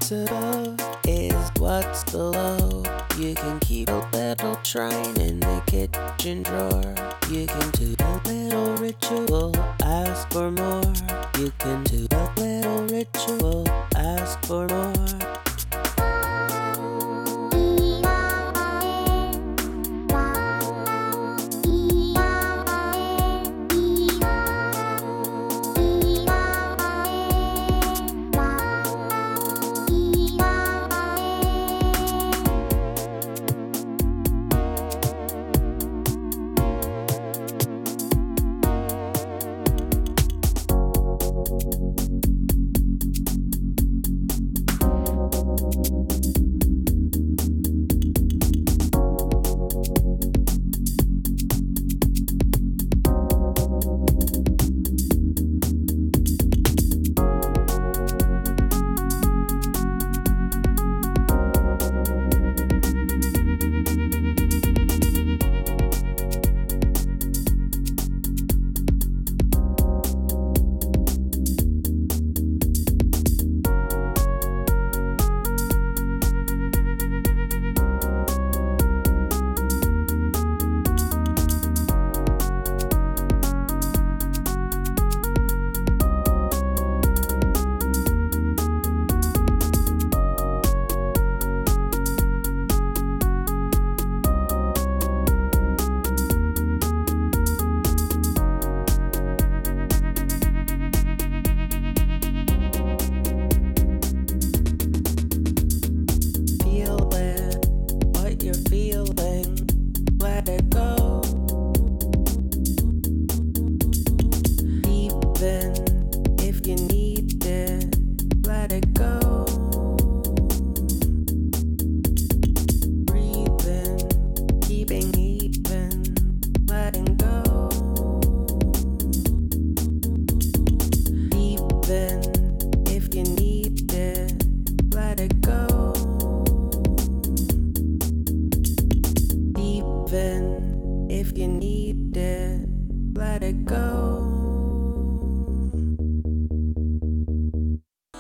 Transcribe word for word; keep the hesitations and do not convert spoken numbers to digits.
What's above is what's below. You can keep a little shrine in the kitchen drawer. You can do a little ritual, ask for more. You can do a little ritual, ask for more.